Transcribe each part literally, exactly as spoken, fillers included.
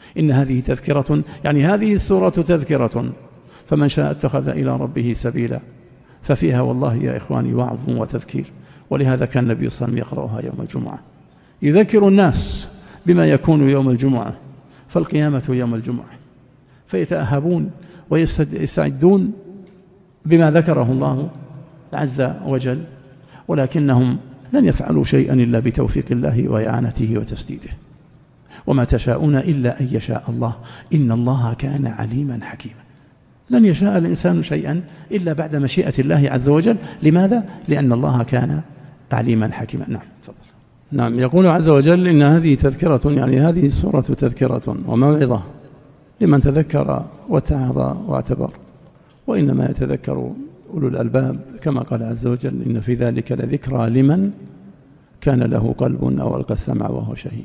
إن هذه تذكرة، يعني هذه السورة تذكرة، فمن شاء اتخذ إلى ربه سبيلا. ففيها والله يا إخواني وعظ وتذكير، ولهذا كان النبي صلى الله عليه وسلم يقرأها يوم الجمعة، يذكر الناس بما يكون يوم الجمعة، فالقيامة يوم الجمعة، فيتأهبون ويستعدون بما ذكره الله عز وجل، ولكنهم لن يفعلوا شيئا إلا بتوفيق الله وإعانته وتسديده، وما تشاءون إلا أن يشاء الله، إن الله كان عليما حكيما. لن يشاء الإنسان شيئا إلا بعد مشيئة الله عز وجل. لماذا؟ لأن الله كان عليما حكيما. نعم تفضل. نعم، يقول عز وجل إن هذه تذكرة، يعني هذه السورة تذكرة وموعظة لمن تذكر واتعظ واعتبر، وإنما يتذكر أولو الألباب، كما قال عز وجل إن في ذلك لذكرى لمن كان له قلب أو ألقى السمع وهو شهيد.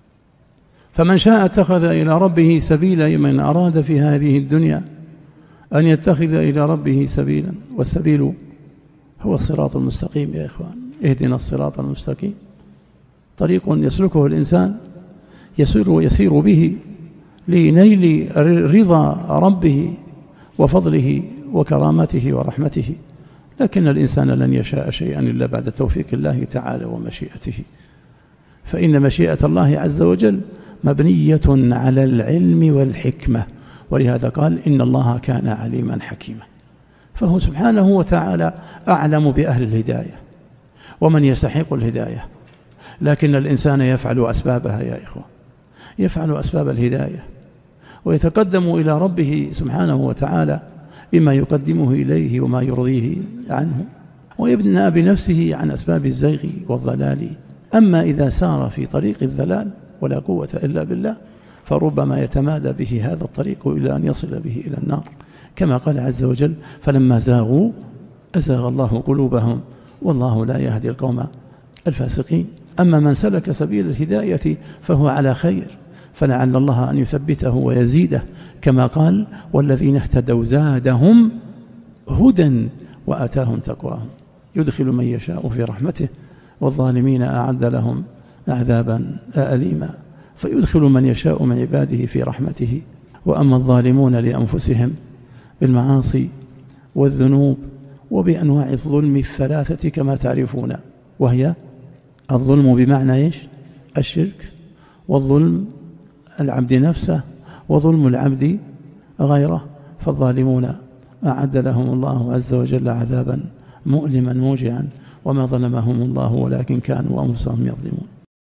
فمن شاء اتخذ إلى ربه سبيلا، من أراد في هذه الدنيا أن يتخذ إلى ربه سبيلا، والسبيل هو الصراط المستقيم يا إخوان. اهدنا الصراط المستقيم، طريق يسلكه الإنسان يسير, يسير به لنيل رضا ربه وفضله وكرامته ورحمته، لكن الإنسان لن يشاء شيئا إلا بعد توفيق الله تعالى ومشيئته، فإن مشيئة الله عز وجل مبنية على العلم والحكمة، ولهذا قال إن الله كان عليما حكيما. فهو سبحانه وتعالى أعلم بأهل الهداية ومن يستحق الهداية، لكن الإنسان يفعل أسبابها يا إخوان، يفعل أسباب الهداية ويتقدم إلى ربه سبحانه وتعالى بما يقدمه إليه وما يرضيه عنه، ويبنى بنفسه عن أسباب الزيغ والضلال. أما إذا سار في طريق الضلال ولا قوة إلا بالله، فربما يتمادى به هذا الطريق إلى أن يصل به إلى النار، كما قال عز وجل فلما زاغوا أزاغ الله قلوبهم والله لا يهدي القوم الفاسقين. أما من سلك سبيل الهداية فهو على خير، فلعل الله أن يثبته ويزيده، كما قال والذين اهتدوا زادهم هدى وآتاهم تقواهم يدخل من يشاء في رحمته والظالمين أعد لهم عذابا أليما. فيدخل من يشاء من عباده في رحمته، وأما الظالمون لأنفسهم بالمعاصي والذنوب وبأنواع الظلم الثلاثة كما تعرفون، وهي الظلم بمعنى إيش؟ الشرك، والظلم العبد نفسه، وظلم العبد غيره. فالظالمون أعد لهم الله عز وجل عذابا مؤلما موجعا، وما ظلمهم الله ولكن كانوا أنفسهم يظلمون.